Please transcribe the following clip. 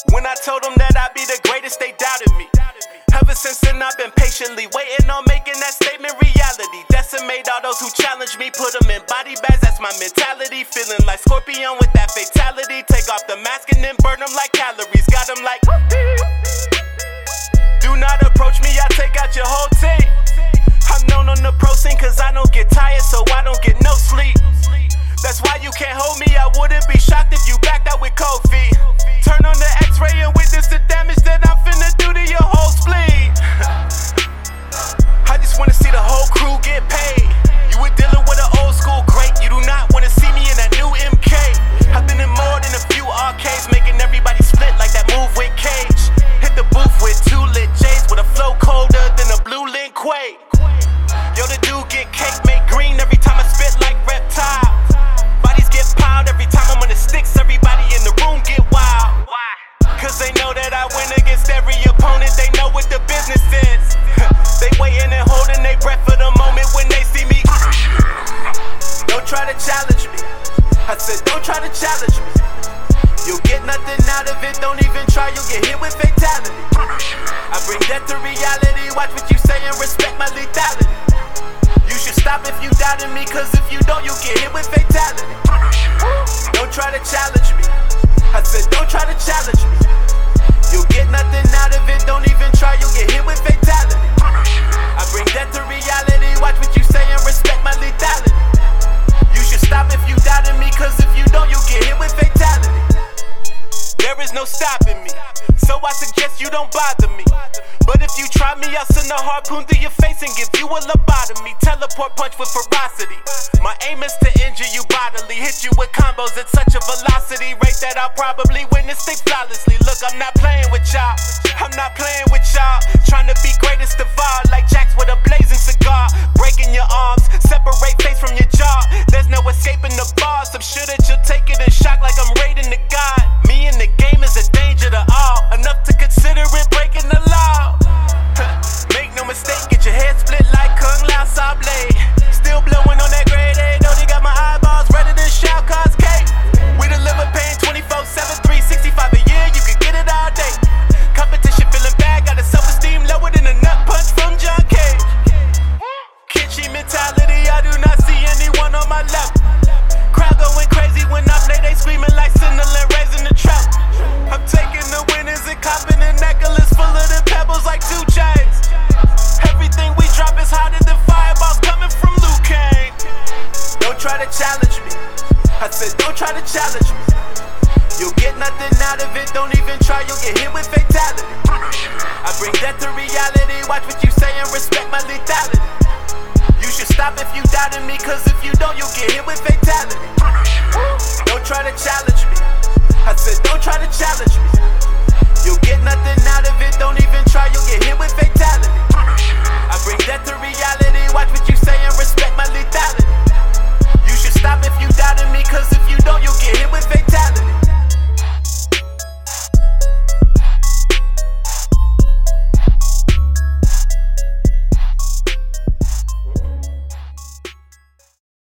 When I told them that I'd be the greatest, they doubted me. Ever since then I've been patiently waiting on making that statement reality. Decimate all those who challenge me, put them in body bags, that's my mentality. Feeling like Scorpion with that fatality. Take off the mask and then burn them like calories. Got them like, do not approach me, I take out your whole team. I'm known on the pro scene cause I don't get tired, so I don't get no sleep. That's why you can't hold me, I wouldn't be shocked if you backed out with cold feet. Turn on the x-ray and witness the damage that I'm finna do to your whole spleen. I just wanna see the whole crew get paid. You were dealing with an old school great, you do not wanna see me in that new MK. I've been in more than a few arcades, making everybody split like that move with Cage. Hit the booth with 2 lit J's with a flow colder than a blue link Quake. Yo, the dude get cake, make green every time I spit like Reptile. Bodies get piled every time I'm on the sticks, everybody in the room get wild. Why? Cause they know that I win against every opponent, they know what the business is. They waiting and holding their breath for the moment when they see me. Don't try to challenge me, I said don't try to challenge me. You'll get nothing out of it, don't even try, you'll get hit with fatality. I bring death to reality, watch what you say and respect my lethality. You should stop if you doubted me, cause if you don't, you'll get hit with fatality. Don't try to challenge me, I said don't try to challenge me. You'll get nothing out of it, don't even try, you'll get hit with fatality. I bring death to reality, watch what you say and respect my lethality. You should stop if you doubted me, cause if you don't, you'll get hit with fatality. There is no stopping me, so I suggest you don't bother me. But if you try me, I'll send a harpoon through your face and give you a lobotomy. Teleport punch with ferocity. My aim is to injure you bodily, hit you with combos at such a velocity rate that I'll probably win this thing flawlessly. Look, I'm not playing with y'all, I'm not playing with y'all. Trying to be greatest of all, like Jax with a blazing cigar. Breaking your arms, separate face from your jaw. There's no escaping the bars, I'm sure that you'll take it in shock like I'm raiding the god. Me in the game is a danger to all, enough to consider it breaking the law. Make no mistake, get your head split like Kung Lao Saw Blade. Still blowing on that grade A, know they got my eyeballs ready to shout cause cake. We deliver pain 24/7, 365 a year, you can get it all day. Competition feeling bad, got a self-esteem lower than a nut punch from John Cage. Kitschy mentality, I do not see anyone on my level. Crowd going crazy when I play, they screaming like Sinnel and raising the trap. I'm taking the winners and copping a necklace full of the pebbles like 2 chains. Everything we drop is hotter than fireballs coming from Liu Kang. Don't try to challenge me, I said don't try to challenge me. You'll get nothing out of it, don't even try, you'll get hit with fatality. I bring death to reality, watch what you say and respect my lethality. You should stop if you doubted me, cause if you don't, you'll get hit with fatality. Don't try to challenge me, I said don't try to challenge me. You'll get nothing out of it, don't even try, you'll get